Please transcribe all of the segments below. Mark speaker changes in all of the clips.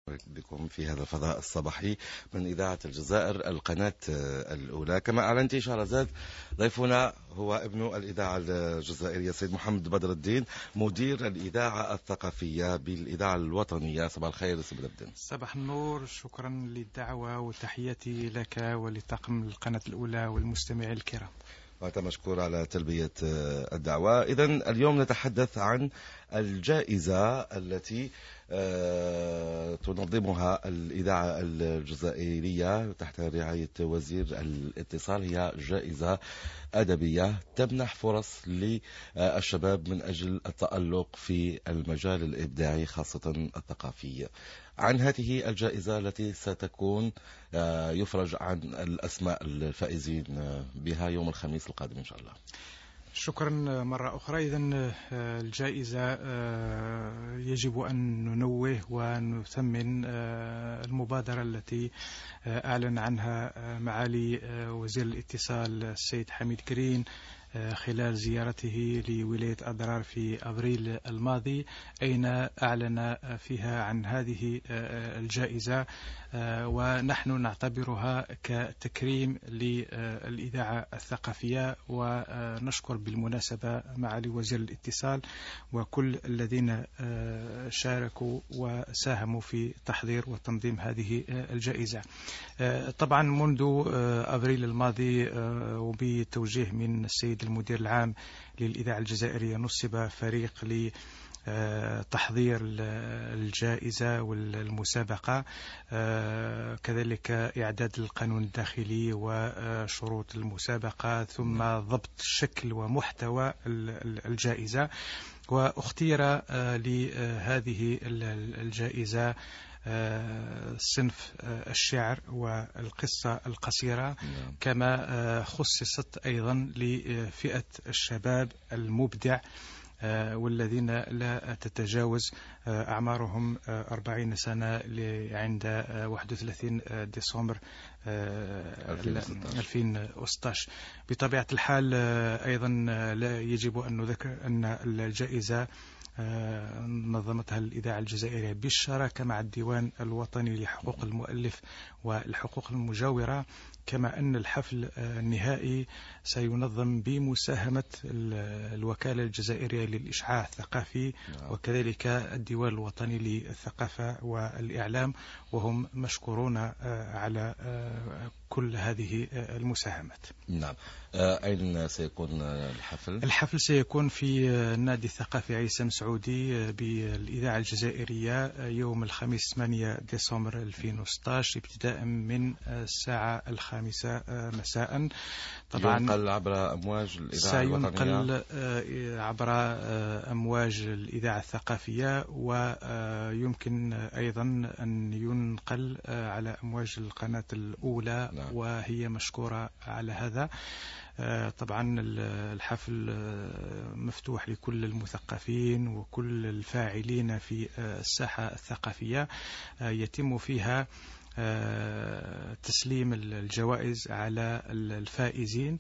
Speaker 1: بكم في هذا الفضاء الصباحي من إذاعة الجزائر القناة الأولى. كما أعلنت شهرزاد، ضيفنا هو ابن الإذاعة الجزائرية السيد محمد بدر الدين، مدير الإذاعة الثقافية بالإذاعة الوطنية. صباح الخير سيد بدر الدين.
Speaker 2: صباح النور، شكرا للدعوة وتحياتي لك ولطاقم القناة الأولى والمستمعين الكرام.
Speaker 1: وأنت مشكور على تلبية الدعوة. إذن اليوم نتحدث عن الجائزة التي تنظمها الإذاعة الجزائرية تحت رعاية وزير الاتصال. هي جائزة أدبية تمنح فرص للشباب من أجل التألق في المجال الإبداعي خاصة الثقافي. عن هذه الجائزة التي ستكون يفرج عن الأسماء الفائزين بها يوم الخميس القادم إن شاء الله.
Speaker 2: شكرا مرة أخرى. إذن الجائزة يجب أن ننوه ونثمن المبادرة التي أعلن عنها معالي وزير الاتصال السيد حميد كرين خلال زيارته لولاية أضرار في أبريل الماضي، أين أعلن فيها عن هذه الجائزة، ونحن نعتبرها كتكريم للإذاعة الثقافية. ونشكر بالمناسبة معالي وزير الاتصال وكل الذين شاركوا وساهموا في تحضير وتنظيم هذه الجائزة. طبعا منذ أبريل الماضي وبتوجيه من السيد المدير العام للإذاعة الجزائرية نصب فريق لتحضير الجائزة والمسابقة، كذلك إعداد القانون الداخلي وشروط المسابقة، ثم ضبط شكل ومحتوى الجائزة. واختير لهذه الجائزة صنف الشعر والقصة القصيرة، كما خصصت أيضا لفئة الشباب المبدع والذين لا تتجاوز أعمارهم 40 سنة عند 31 ديسمبر 2016. بطبيعة الحال أيضا لا يجب أن نذكر أن الجائزة نظمتها الإذاعة الجزائرية بالشراكة مع الديوان الوطني لحقوق المؤلف والحقوق المجاورة، كما أن الحفل النهائي سينظم بمساهمة الوكالة الجزائرية للإشعاع الثقافي وكذلك الديوان الوطني للثقافة والإعلام، وهم مشكورون على كل هذه المساهمات.
Speaker 1: نعم. أين سيكون الحفل؟
Speaker 2: الحفل سيكون في النادي الثقافي عيسى مسعودي بالإذاعة الجزائرية يوم الخميس 8 ديسمبر 2016 ابتداء من الساعة 5 مساء.
Speaker 1: طبعا ينقل عبر أمواج الإذاعة الوطنية،
Speaker 2: سينقل عبر أمواج الإذاعة الثقافية، ويمكن أيضا أن ينقل على أمواج القناة الأولى. نعم. وهي مشكورة على هذا. طبعا الحفل مفتوح لكل المثقفين وكل الفاعلين في الساحة الثقافية. يتم فيها تسليم الجوائز على الفائزين،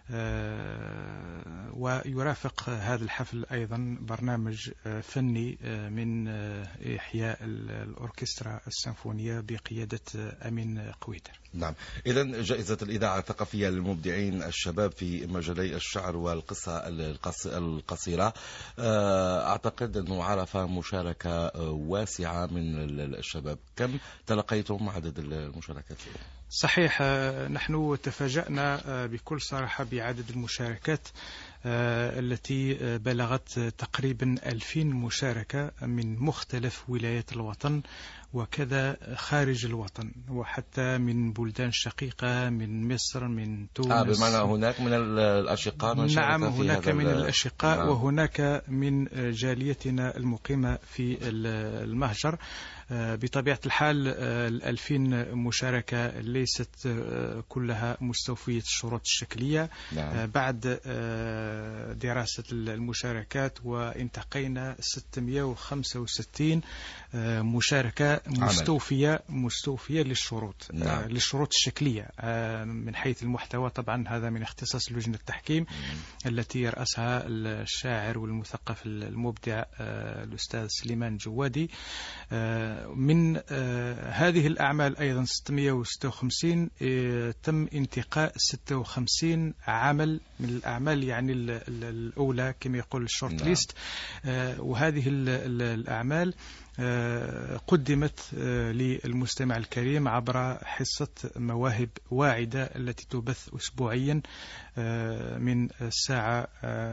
Speaker 2: ويرافق هذا الحفل أيضا برنامج فني من إحياء الأوركسترا السيمفونية بقيادة أمين قويدر.
Speaker 1: نعم. إذن جائزة الإذاعة الثقافية للمبدعين الشباب في مجالي الشعر والقصة القصيرة، أعتقد أنه عرف مشاركة واسعة من الشباب. كم تلقيتم عدد المشاركات؟
Speaker 2: صحيح، نحن تفاجأنا بكل صراحة بعدد المشاركات التي بلغت تقريبا 2000 مشاركة من مختلف ولايات الوطن وكذا خارج الوطن، وحتى من بلدان شقيقة، من مصر، من تونس.
Speaker 1: بمعنى هناك من الأشقاء من شارك؟
Speaker 2: نعم، هناك من الأشقاء.
Speaker 1: نعم.
Speaker 2: وهناك من جاليتنا المقيمة في المهجر. بطبيعة الحال 2000 مشاركة ليست كلها مستوفية الشروط الشكلية.
Speaker 1: نعم.
Speaker 2: بعد دراسة المشاركات وانتقينا 665 مشاركة مستوفية للشروط.
Speaker 1: نعم.
Speaker 2: للشروط الشكلية من حيث المحتوى. طبعا هذا من اختصاص لجنة التحكيم التي يرأسها الشاعر والمثقف المبدع الأستاذ سليمان جوادي. من هذه الأعمال أيضا 656 تم انتقاء 56 عمل من الأعمال يعني الأولى كما يقول الشورت ليست. وهذه الأعمال قدمت للمستمع الكريم عبر حصة مواهب واعدة التي تبث أسبوعيا من الساعة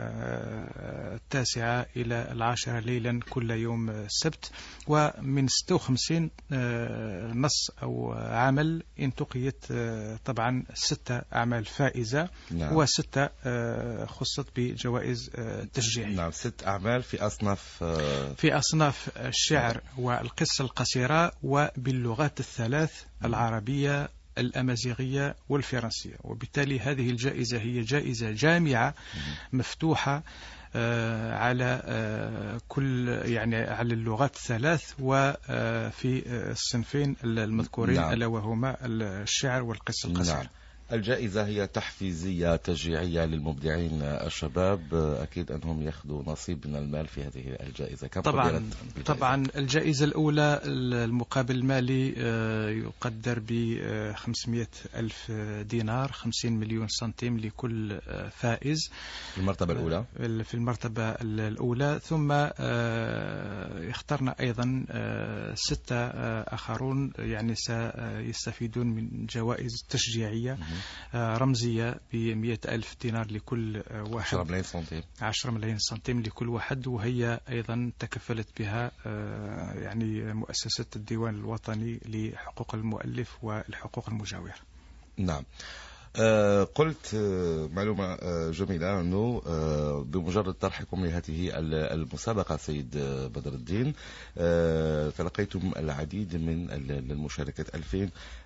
Speaker 2: 9 إلى 10 ليلا كل يوم السبت. ومن 56 نص أو عمل انتقيت طبعا 6 أعمال فائزة.
Speaker 1: نعم.
Speaker 2: و6 خصت بجوائز تشجيعية.
Speaker 1: نعم. 6 أعمال في أصناف
Speaker 2: الشعر والقصة القصيرة وباللغات الثلاث العربية الأمازيغية والفرنسية. وبالتالي هذه الجائزة هي جائزة جامعة مفتوحة على كل يعني على اللغات الثلاث وفي الصنفين المذكورين.
Speaker 1: نعم.
Speaker 2: ألا وهما الشعر والقصة القصيرة.
Speaker 1: نعم. الجائزة هي تحفيزية تشجيعية للمبدعين الشباب. أكيد أنهم يأخذوا نصيب من المال في هذه الجائزة. كم
Speaker 2: طبعا الجائزة الأولى المقابل المالي يقدر ب500,000 دينار 50 مليون سنتيم لكل فائز
Speaker 1: في المرتبة الأولى.
Speaker 2: في المرتبة الأولى. ثم اخترنا أيضا 6 آخرون يعني سيستفيدون من جوائز تشجيعية رمزية ب100,000 دينار لكل واحد. 10 ملايين سنتيم لكل واحد. وهي أيضا تكفلت بها يعني مؤسسة الديوان الوطني لحقوق المؤلف والحقوق المجاورة.
Speaker 1: نعم. قلت معلومة جميلة أنه بمجرد طرحكم لهذه المسابقة سيد بدر الدين تلقيتم العديد من المشاركات. 2000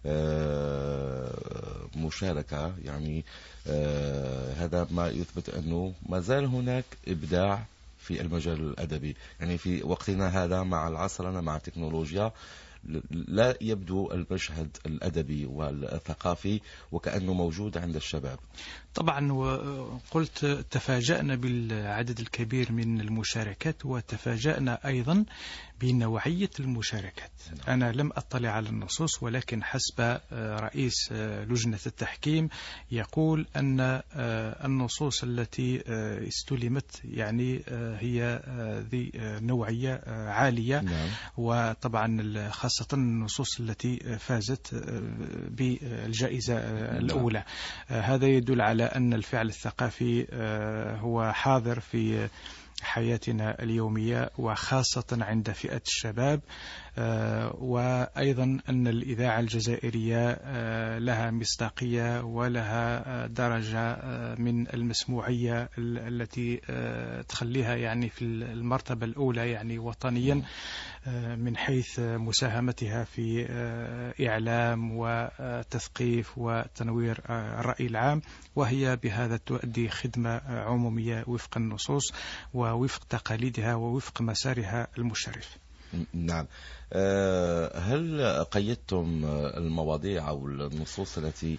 Speaker 1: مشاركة يعني هذا ما يثبت أنه ما زال هناك إبداع في المجال الأدبي. يعني في وقتنا هذا مع العصرنة مع التكنولوجيا لا يبدو المشهد الأدبي والثقافي وكأنه موجود عند الشباب.
Speaker 2: طبعا وقلت تفاجأنا بالعدد الكبير من المشاركات وتفاجأنا أيضا بنوعية المشاركات. أنا لم أطلع على النصوص ولكن حسب رئيس لجنة التحكيم يقول أن النصوص التي استلمت يعني هي ذي نوعية عالية.
Speaker 1: نعم.
Speaker 2: وطبعا خاصة النصوص التي فازت بالجائزة الأولى. هذا يدل على أن الفعل الثقافي هو حاضر في حياتنا اليومية وخاصة عند فئة الشباب. وأيضا أن الإذاعة الجزائرية لها مصداقية ولها درجة من المسموعية التي تخليها يعني في المرتبة الأولى يعني وطنيا من حيث مساهمتها في إعلام وتثقيف وتنوير الرأي العام. وهي بهذا تؤدي خدمة عمومية وفق النصوص ووفق تقاليدها ووفق مسارها المشرف.
Speaker 1: نعم. هل قيدتم المواضيع أو النصوص التي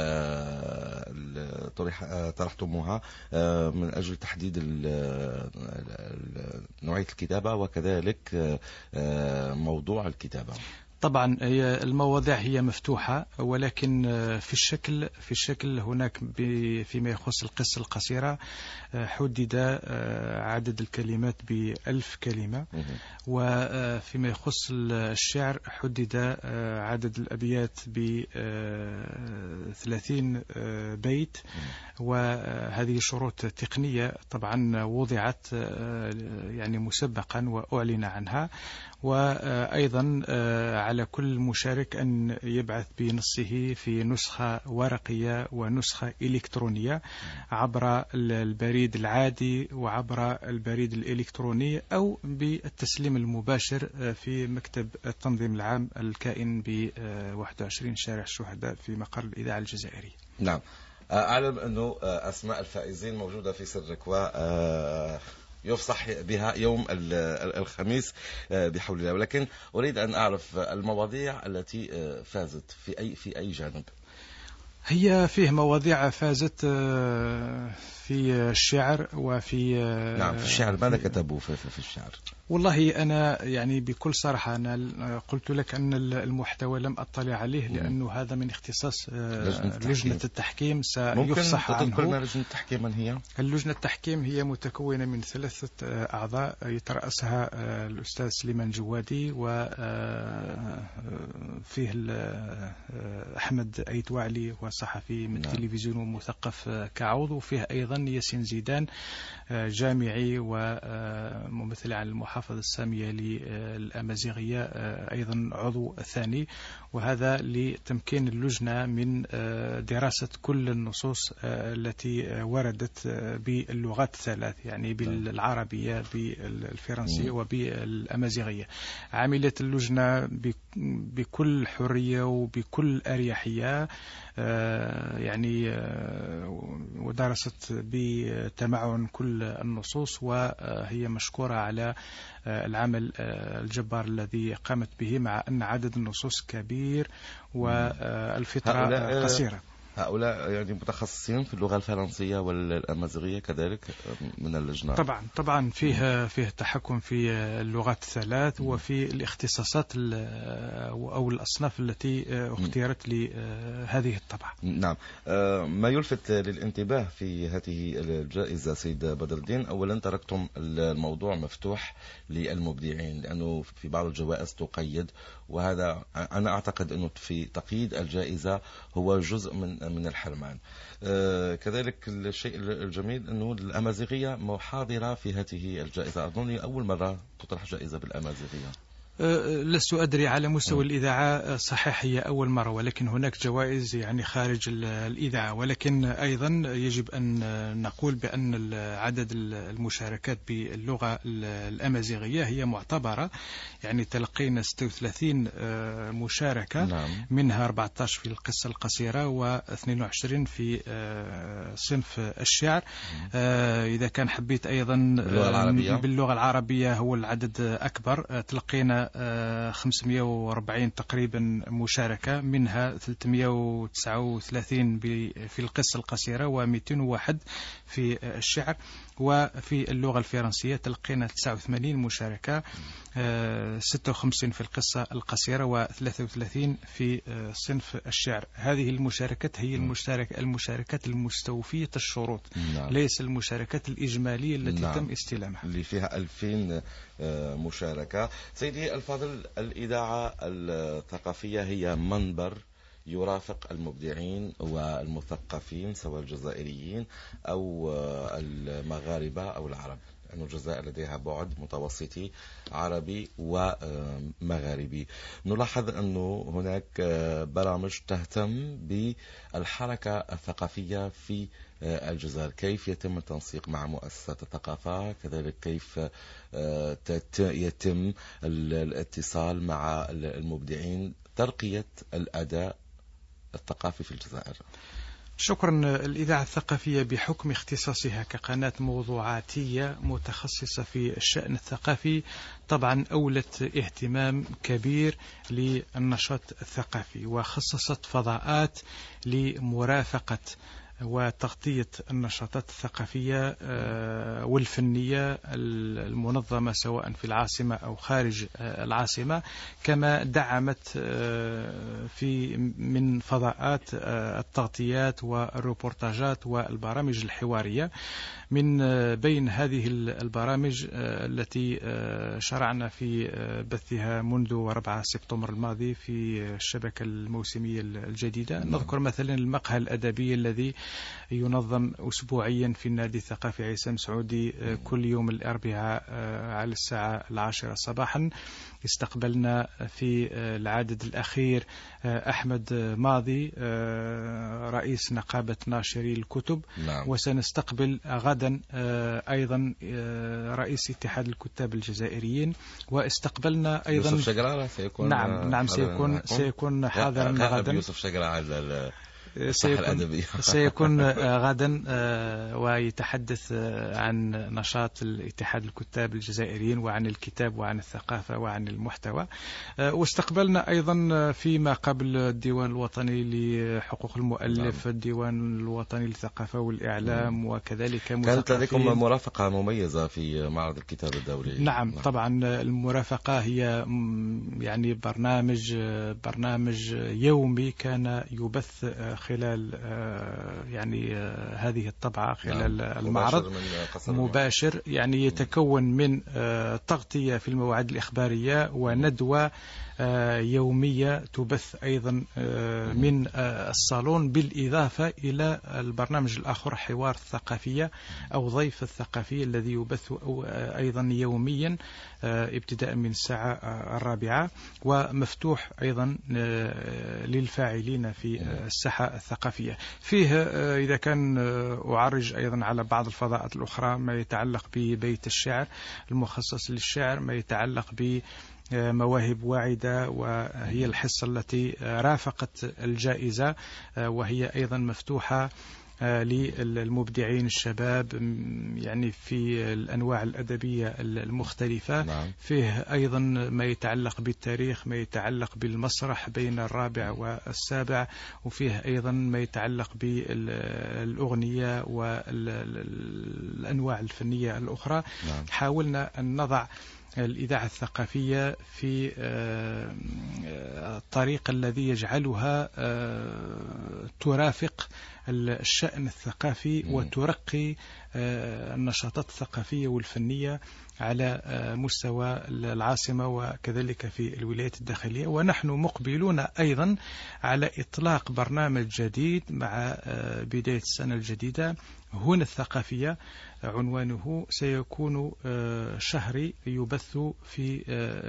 Speaker 1: طرحتموها من أجل تحديد نوعية الكتابة وكذلك موضوع الكتابة؟
Speaker 2: طبعا المواضيع هي مفتوحة ولكن في الشكل هناك فيما يخص القصة القصيرة حدد عدد الكلمات ب1000 كلمة. وفيما يخص الشعر حدد عدد الأبيات ب30 بيت. وهذه شروط تقنية طبعا وضعت يعني مسبقا وأعلن عنها. وأيضا على كل مشارك أن يبعث بنصه في نسخة ورقية ونسخة إلكترونية عبر البريد العادي وعبر البريد الإلكتروني أو بالتسليم المباشر في مكتب التنظيم العام الكائن ب21 شارع الشهداء في مقر الإذاعة الجزائرية.
Speaker 1: نعم. أعلم أنه أسماء الفائزين موجودة في سرك يفصح بها يوم الخميس بحول الله. ولكن أريد أن أعرف المواضيع التي فازت في أي جانب.
Speaker 2: هي فيه مواضيع فازت في الشعر وفي
Speaker 1: نعم، في الشعر. ماذا كتبوا في الشعر؟
Speaker 2: والله أنا يعني بكل صراحة أنا قلت لك أن المحتوى لم أطلع عليه لأنه هذا من اختصاص لجنة التحكيم سيفصح عنه.
Speaker 1: ممكن لجنة التحكيم من هي؟
Speaker 2: اللجنة التحكيم هي متكونة من 3 أعضاء يترأسها الأستاذ سليمان جوادي، وفيه أحمد أيت وعلي وصحفي من التلفزيون ومثقف كعوض، وفيه أيضا ياسين زيدان جامعي وممثل عن المحافظة السامية للأمازيغية أيضا عضو ثاني، وهذا لتمكين اللجنة من دراسة كل النصوص التي وردت باللغات الثلاث، يعني بالعربية بالفرنسية وبالأمازيغية. عملت اللجنة بكل حرية وبكل أريحية، يعني ودرست بتمعن كل النصوص، وهي مشكورة على العمل الجبار الذي قامت به، مع أن عدد النصوص كبير والفترة قصيرة.
Speaker 1: هؤلاء يعني متخصصين في اللغة الفرنسية والأمازيغية كذلك من اللجنة.
Speaker 2: طبعا فيه تحكم في اللغات الثلاث وفي الاختصاصات أو الأصناف التي اختيرت لهذه الطبعة.
Speaker 1: نعم. ما يلفت للانتباه في هذه الجائزة سيد بدر الدين، أولا تركتم الموضوع مفتوح للمبدعين، لأنه في بعض الجوائز تقيد، وهذا أنا أعتقد أنه في تقييد الجائزة هو جزء من الحرمان. كذلك الشيء الجميل أنه الأمازيغية محاضرة في هذه الجائزة، أظن أول مرة تطرح جائزة بالأمازيغية.
Speaker 2: لست أدري على مستوى الإذاعة، صحيح هي أول مرة، ولكن هناك جوائز يعني خارج الإذاعة. ولكن أيضا يجب أن نقول بأن عدد المشاركات باللغة الأمازيغية هي معتبرة، يعني تلقينا 36 مشاركة.
Speaker 1: نعم.
Speaker 2: منها 14 في القصة القصيرة و22 في صنف الشعر. إذا كان حبيت أيضا باللغة العربية هو العدد أكبر، تلقينا 540 تقريبا مشاركة، منها 339 في القصة القصيرة و201 في الشعر. وفي اللغة الفرنسية تلقينا 89 مشاركة، 56 في القصة القصيرة و33 في صنف الشعر. هذه المشاركات هي المشاركات المستوفية الشروط، ليس المشاركات الإجمالية التي تم استلامها،
Speaker 1: اللي فيها 2000 مشاركة. سيدي الفاضل، الإذاعة الثقافية هي منبر يرافق المبدعين والمثقفين، سواء الجزائريين أو المغاربة أو العرب، لأن الجزائر لديها بعد متوسطي عربي ومغاربي. نلاحظ أنه هناك برامج تهتم بالحركة الثقافية في الجزائر، كيف يتم التنسيق مع مؤسسات الثقافة، كذلك كيف يتم الاتصال مع المبدعين، ترقية الأداء الثقافي في الجزائر.
Speaker 2: شكرا. الإذاعة الثقافية بحكم اختصاصها كقناة موضوعاتية متخصصة في الشأن الثقافي طبعا أولت اهتمام كبير للنشاط الثقافي، وخصصت فضاءات لمرافقة وتغطية النشاطات الثقافية والفنية المنظمة سواء في العاصمة أو خارج العاصمة، كما دعمت في من فضاءات التغطيات والروبورتاجات والبرامج الحوارية. من بين هذه البرامج التي شرعنا في بثها منذ 4 سبتمبر الماضي في الشبكة الموسمية الجديدة، نذكر مثلا المقهى الأدبي الذي ينظم أسبوعيا في النادي الثقافي عيسى مسعودي كل يوم الأربعاء على الساعة 10 صباحا. استقبلنا في العدد الأخير أحمد ماضي رئيس نقابة ناشري الكتب.
Speaker 1: نعم.
Speaker 2: وسنستقبل غدا أيضا رئيس اتحاد الكتاب الجزائريين. واستقبلنا أيضا
Speaker 1: يوسف شقرارة سيكون.
Speaker 2: نعم سيكون حاضرا غدا.
Speaker 1: يوسف شقرارة
Speaker 2: سيكون غدا ويتحدث عن نشاط الاتحاد الكتاب الجزائريين وعن الكتاب وعن الثقافة وعن المحتوى. واستقبلنا أيضا فيما قبل الديوان الوطني لحقوق المؤلف، الديوان الوطني للثقافة والإعلام، وكذلك
Speaker 1: كانت لديكم مرافقة مميزة في معرض الكتاب الدولي.
Speaker 2: نعم طبعا المرافقة هي يعني برنامج يومي كان يبث خلال يعني هذه الطبعة خلال المعرض مباشر، يعني يتكون من تغطية في المواعيد الإخبارية وندوة يومية تبث أيضا من الصالون، بالإضافة إلى البرنامج الآخر حوار الثقافية أو ضيف الثقافي الذي يبث أيضا يوميا ابتداء من الساعة 4 ومفتوح أيضا للفاعلين في الساحة الثقافية. فيه إذا كان أعرج أيضا على بعض الفضاءات الأخرى ما يتعلق ببيت الشعر المخصص للشعر، ما يتعلق بمواهب واعدة وهي الحصة التي رافقت الجائزة، وهي أيضا مفتوحة للمبدعين الشباب يعني في الأنواع الأدبية المختلفة.
Speaker 1: نعم.
Speaker 2: فيه أيضا ما يتعلق بالتاريخ، ما يتعلق بالمسرح بين الرابع والسابع، وفيه أيضا ما يتعلق بالأغنية والأنواع الفنية الأخرى.
Speaker 1: نعم.
Speaker 2: حاولنا أن نضع الإذاعة الثقافية في الطريق الذي يجعلها ترافق الشأن الثقافي وترقي النشاطات الثقافية والفنية على مستوى العاصمة وكذلك في الولايات الداخلية. ونحن مقبلون أيضا على إطلاق برنامج جديد مع بداية السنة الجديدة، هنا الثقافية، عنوانه سيكون شهري يبث في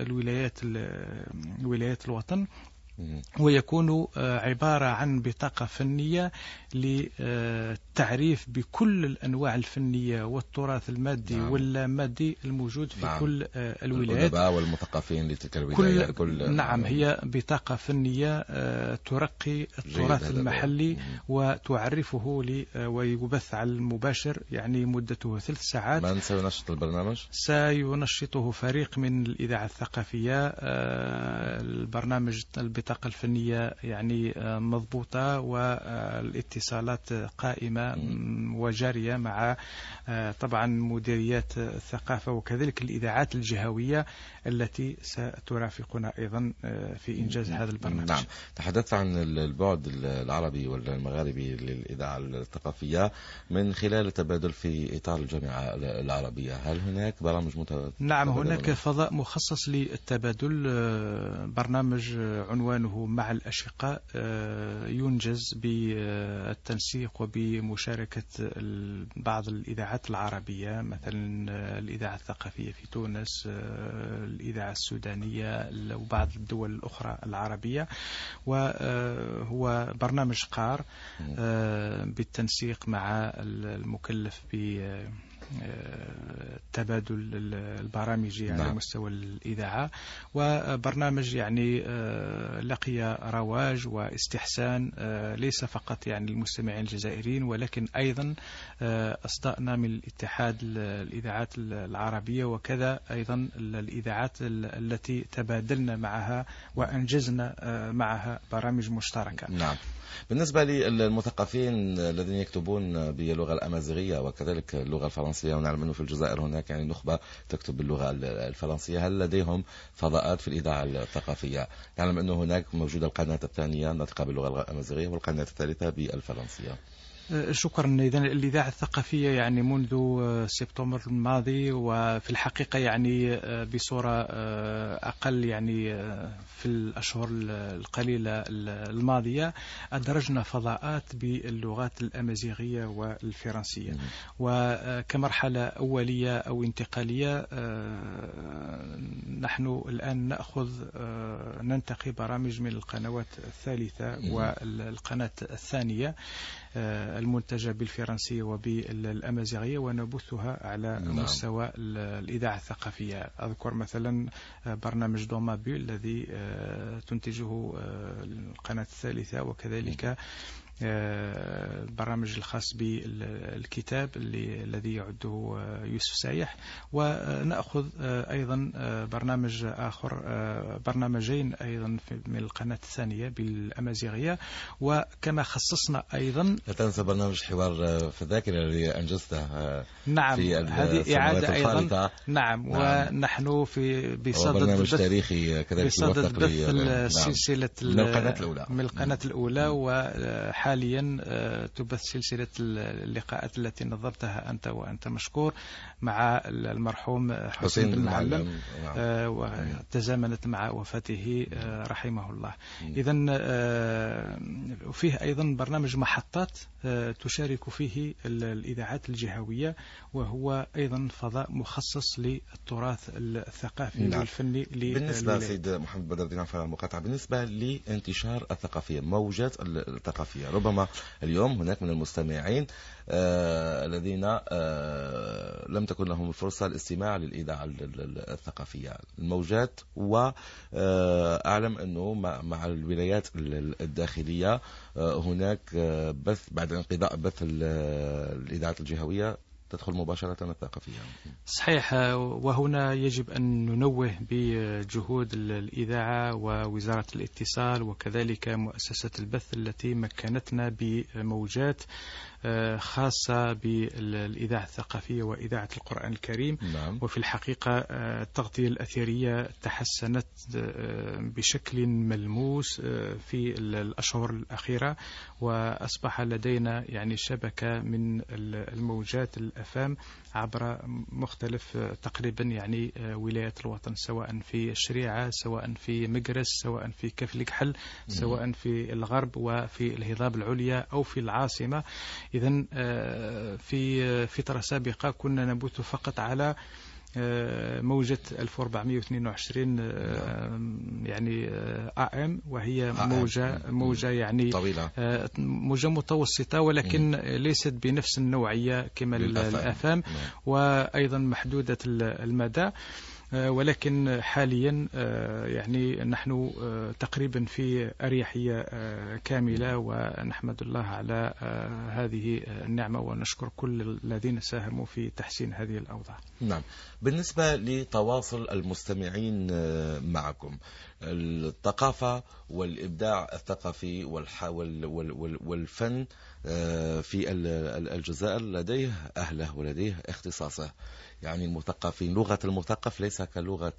Speaker 2: ولايات الوطن، ويكون عبارة عن بطاقة فنية للتعريف بكل الأنواع الفنية والتراث المادي
Speaker 1: نعم.
Speaker 2: واللامادي الموجود في
Speaker 1: نعم.
Speaker 2: كل الولايات،
Speaker 1: الأدباء والمثقفين لتلك الولايات.
Speaker 2: نعم هي بطاقة فنية ترقي التراث المحلي وتعرفه ويبث على المباشر، يعني مدته 3 ساعات.
Speaker 1: من سينشط البرنامج؟
Speaker 2: سينشطه فريق من الإذاعة الثقافية. البرنامج البطاقة الفنية يعني مضبوطة والاتصالات قائمة وجارية مع طبعا مديريات الثقافة وكذلك الإذاعات الجهوية التي سترافقنا أيضا في إنجاز هذا البرنامج.
Speaker 1: نعم. تحدثت عن البعد العربي والمغاربي للإذاعة الثقافية من خلال التبادل في إطار الجامعة العربية. هل هناك برامج
Speaker 2: نعم هناك فضاء مخصص للتبادل، برنامج عنوانه مع الأشقاء، ينجز بالتنسيق وبمشاركة بعض الإذاعات العربية، مثلا الإذاعة الثقافية في تونس، الإذاعة السودانية وبعض الدول الأخرى العربية. وهو برنامج قار بالتنسيق مع المكلف تبادل البرامج على مستوى الإذاعة، وبرنامج يعني لقي رواج واستحسان ليس فقط يعني المستمعين الجزائريين، ولكن أيضا أصدقنا من الاتحاد الإذاعات العربية وكذا أيضا الإذاعات التي تبادلنا معها وأنجزنا معها برامج مشتركة.
Speaker 1: نعم. بالنسبة للمثقفين الذين يكتبون باللغة الأمازيغية وكذلك اللغة الفرنسية، ونعلم أنه في الجزائر هناك يعني نخبة تكتب باللغة الفرنسية، هل لديهم فضاءات في الإذاعة الثقافية؟ نعلم أنه هناك موجودة القناة الثانية ناطقة باللغة الأمازيغية والقناة الثالثة بالفرنسية.
Speaker 2: شكرا. إذن الإذاعة الثقافية يعني منذ سبتمبر الماضي، وفي الحقيقة يعني بصورة أقل يعني في الأشهر القليلة الماضية أدرجنا فضاءات باللغات الأمازيغية والفرنسية، وكمرحلة أولية أو انتقالية نحن الآن ننتقي برامج من القنوات الثالثة والقناة الثانية المنتجة بالفرنسية وبالأمازيغية ونبثها على مستوى الإذاعة الثقافية. أذكر مثلا برنامج دومابيل الذي تنتجه القناة الثالثة، وكذلك البرنامج الخاص بالكتاب الذي يعده يوسف سايح، ونأخذ أيضا برنامج آخر، برنامجين أيضا من القناة الثانية بالأمازيغية. وكما خصصنا أيضا
Speaker 1: لا تنسى برنامج حوار في الذاكرة الذي أنجزته
Speaker 2: نعم
Speaker 1: في
Speaker 2: هذه إعادة أيضا. نعم. ونحن بصدد
Speaker 1: برنامج تاريخي كذلك
Speaker 2: بصدد بث السلسلة
Speaker 1: من القناة الأولى
Speaker 2: وحاليا تبث سلسلة اللقاءات التي نظمتها أنت وأنت مشكور مع المرحوم حسين بن معلم، وتزامنت مع وفاته رحمه الله. إذن فيه أيضا برنامج محطات تشارك فيه الإذاعات الجهوية، وهو أيضا فضاء مخصص للتراث الثقافي والفني.
Speaker 1: بالنسبة سيد محمد بدر الدين عفوا المقاطعة، بالنسبة لانتشار الثقافية، موجات الثقافية، ربما اليوم هناك من المستمعين الذين لم تكن لهم الفرصة الاستماع للإذاعة الثقافية الموجات، وأعلم أنه مع الولايات الداخلية هناك بث بعد انقضاء بث الإذاعات الجهوية تدخل مباشرة الثقافية.
Speaker 2: صحيح. وهنا يجب أن ننوه بجهود الإذاعة ووزارة الاتصال وكذلك مؤسسة البث التي مكنتنا بموجات خاصة بالإذاعة الثقافية وإذاعة القرآن الكريم.
Speaker 1: نعم.
Speaker 2: وفي الحقيقة التغطية الأثرية تحسنت بشكل ملموس في الأشهر الأخيرة، وأصبح لدينا يعني شبكة من الموجات الأفام عبر مختلف تقريبا يعني ولايات الوطن، سواء في الشريعة، سواء في مقرس، سواء في كفل كحل، سواء في الغرب وفي الهضاب العليا أو في العاصمة. إذن في فترة سابقة كنا نبث فقط على موجة 1422 يعني AM، وهي موجة يعني
Speaker 1: طويلة،
Speaker 2: موجة متوسطة، ولكن ليست بنفس النوعية كما الأفام، وأيضا محدودة المدى. ولكن حاليا يعني نحن تقريبا في أريحية كاملة، ونحمد الله على هذه النعمة ونشكر كل الذين ساهموا في تحسين هذه الأوضاع.
Speaker 1: نعم. بالنسبة لتواصل المستمعين معكم، الثقافة والإبداع الثقافي والفن في الجزائر لديه أهله ولديه اختصاصه. يعني المثقفين، لغة المثقف ليس كلغة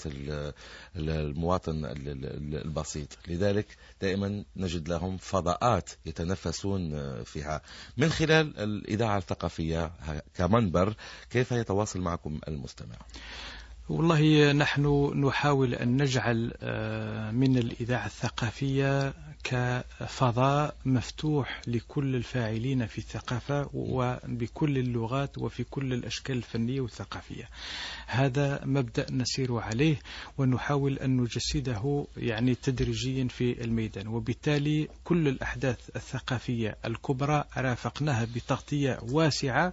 Speaker 1: المواطن البسيط، لذلك دائما نجد لهم فضاءات يتنفسون فيها من خلال الإذاعة الثقافية كمنبر. كيف يتواصل معكم المستمع؟
Speaker 2: والله نحن نحاول أن نجعل من الإذاعة الثقافية كفضاء مفتوح لكل الفاعلين في الثقافة وبكل اللغات وفي كل الأشكال الفنية والثقافية. هذا مبدأ نسير عليه ونحاول أن نجسده يعني تدريجيا في الميدان، وبالتالي كل الأحداث الثقافية الكبرى رافقناها بتغطية واسعة،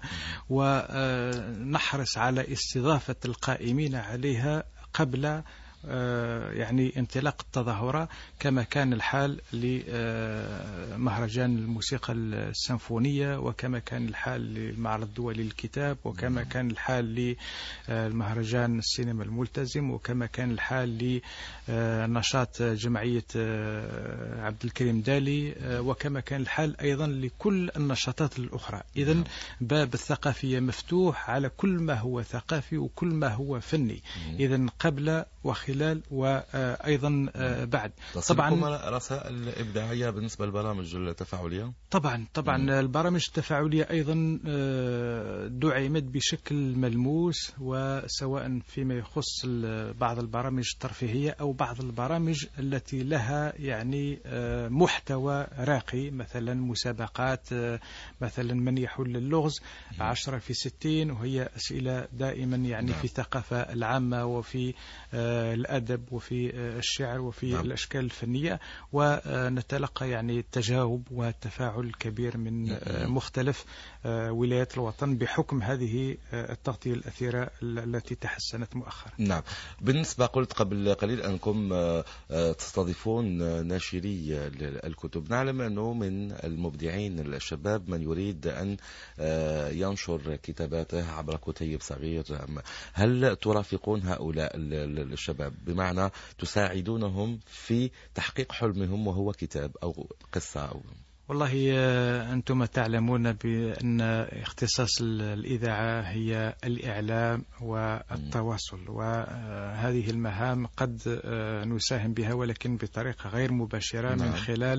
Speaker 2: ونحرص على استضافة القائمين عليها قبل يعني انطلاق التظاهرة، كما كان الحال لمهرجان الموسيقى السيمفونية، وكما كان الحال للمعرض الدولي للكتاب، وكما كان الحال للمهرجان السينما الملتزم، وكما كان الحال لنشاط جمعية عبد الكريم دالي، وكما كان الحال أيضا لكل النشاطات الأخرى. إذن باب الثقافية مفتوح على كل ما هو ثقافي وكل ما هو فني، إذن قبل وخلال وأيضا بعد.
Speaker 1: طبعا رسائل إبداعية بالنسبة للبرامج التفاعلية.
Speaker 2: طبعا البرامج التفاعلية أيضا دعمت بشكل ملموس، وسواء فيما يخص بعض البرامج الترفيهية أو بعض البرامج التي لها يعني محتوى راقي، مثلا مسابقات، مثلا من يحل اللغز 10 في 60، وهي أسئلة دائما يعني في الثقافة العامة وفي الأدب وفي الشعر وفي
Speaker 1: نعم.
Speaker 2: الأشكال الفنية، ونتلقى يعني التجاوب والتفاعل الكبير من مختلف ولايات الوطن بحكم هذه التغطية الأثيرة التي تحسنت مؤخرا.
Speaker 1: نعم. بالنسبة قلت قبل قليل أنكم تستضيفون ناشري الكتب، نعلم أنه من المبدعين الشباب من يريد أن ينشر كتاباته عبر كتيب صغير. هل ترافقون هؤلاء الشباب، بمعنى تساعدونهم في تحقيق حلمهم وهو كتاب أو قصة أو؟
Speaker 2: والله أنتم تعلمون بأن اختصاص الإذاعة هي الإعلام والتواصل، وهذه المهام قد نساهم بها ولكن بطريقة غير مباشرة من خلال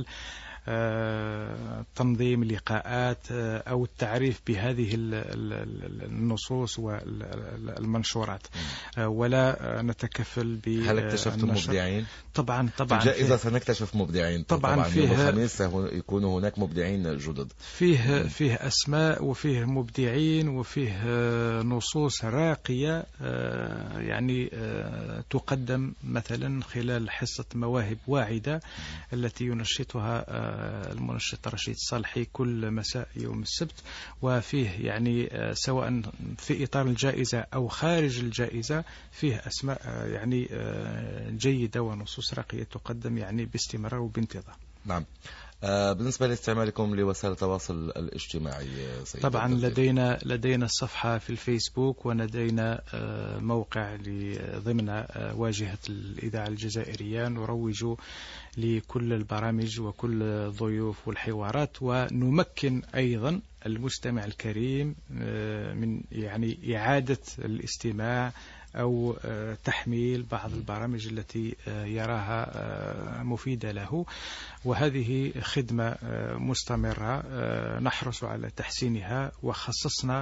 Speaker 2: تنظيم لقاءات أو التعريف بهذه النصوص والمنشورات، ولا نتكفل ب.
Speaker 1: هل اكتشفتم مبدعين؟
Speaker 2: طبعا
Speaker 1: في الجائزة سنكتشف مبدعين طبعا يوم الخميس سيكون هناك مبدعين جدد.
Speaker 2: فيه أسماء وفيه مبدعين وفيه نصوص راقية يعني تقدم مثلا خلال حصة مواهب واعدة التي ينشطها المنشط رشيد الصالحي كل مساء يوم السبت، وفيه يعني سواء في إطار الجائزة أو خارج الجائزة فيه أسماء يعني جيدة ونصوص راقية تقدم يعني باستمرار وبانتظام.
Speaker 1: نعم. بالنسبة لاستعمالكم لوسائل التواصل الاجتماعي سيد
Speaker 2: طبعا لدينا الصفحة في الفيسبوك، ولدينا موقع ضمن واجهة الإذاعة الجزائرية نروج لكل البرامج وكل الضيوف والحوارات، ونمكن أيضا المستمع الكريم من يعني إعادة الاستماع أو تحميل بعض البرامج التي يراها مفيدة له، وهذه خدمة مستمرة نحرص على تحسينها، وخصصنا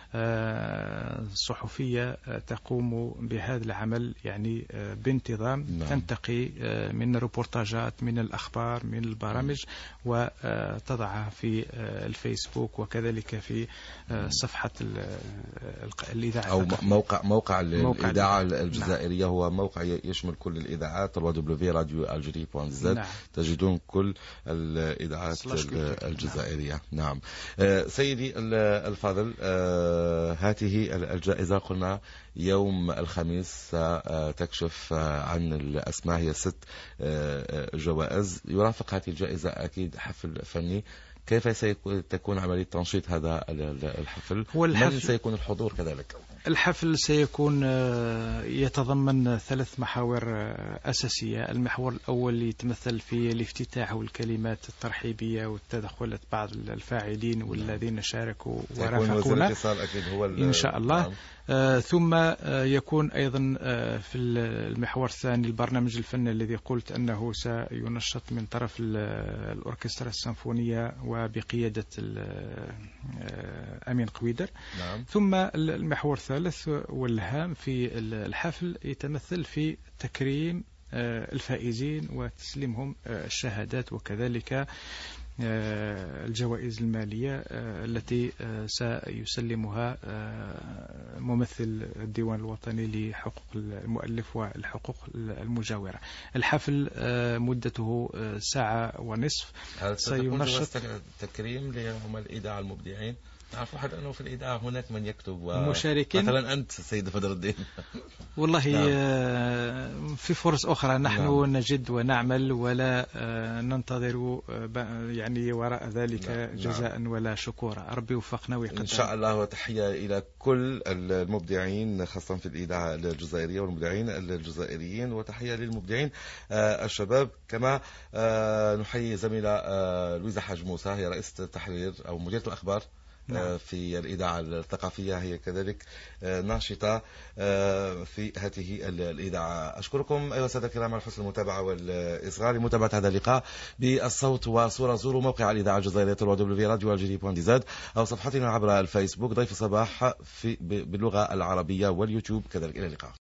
Speaker 2: صحفية تقوم بهذا العمل يعني بانتظام.
Speaker 1: نعم.
Speaker 2: تنتقي من ريبورتاجات من الأخبار من البرامج وتضعها في الفيسبوك وكذلك في صفحة الإذاعة
Speaker 1: أو موقع الإذاعة الجزائرية. هو موقع يشمل كل الإذاعات www.radio-algerie.z.
Speaker 2: نعم.
Speaker 1: تجدون كل الإذاعات الجزائرية. نعم. سيدي الفاضل، هذه الجائزة قلنا يوم الخميس ستكشف عن الأسماء، هي 6 جوائز. يرافق هذه الجائزة أكيد حفل فني. كيف سيكون عملية تنشيط هذا الحفل؟ من سيكون الحضور كذلك؟
Speaker 2: الحفل سيكون يتضمن 3 محاور أساسية. المحور الأول يتمثل في الافتتاح والكلمات الترحيبية والتدخلات بعض الفاعلين والذين شاركوا ورافقونا إن شاء الله. ثم يكون أيضا في المحور الثاني البرنامج الفني الذي قلت أنه سينشط من طرف الأوركسترا السيمفونية وبقيادة أمين قويدر.
Speaker 1: نعم.
Speaker 2: ثم المحور الثالث والهام في الحفل يتمثل في تكريم الفائزين وتسليمهم الشهادات وكذلك الجوائز المالية التي سيسلمها ممثل الديوان الوطني لحقوق المؤلف والحقوق المجاورة. الحفل مدته 1.5 ساعة.
Speaker 1: سينشط تكريم لهم الإذاعة المبدعين. نعرف واحد أنه في الإذاعة هناك من يكتب
Speaker 2: مشاركين،
Speaker 1: مثلا أنت سيد بدر الدين.
Speaker 2: والله نعم. في فرص أخرى نحن نعم. نجد ونعمل ولا ننتظر يعني وراء ذلك نعم. جزاء نعم. ولا شكورا. ربي وفقنا ويقدر
Speaker 1: إن شاء الله. وتحية إلى كل المبدعين خاصة في الإذاعة الجزائرية والمبدعين الجزائريين، وتحية للمبدعين الشباب. كما نحيي زميلة لويزا حاج موسى، هي رئيسة التحرير أو مديرة الأخبار نعم. في الإذاعة الثقافية، هي كذلك ناشطة في هذه الإذاعة. أشكركم أيها السادة الكرام على حسن المتابعة والإصغاء. لمتابعة هذا اللقاء بالصوت وصورة زوروا موقع الإذاعة الجزائرية www.radio-algerie.z أو صفحتنا عبر الفيسبوك ضيف الصباح باللغة العربية واليوتيوب كذلك. إلى اللقاء.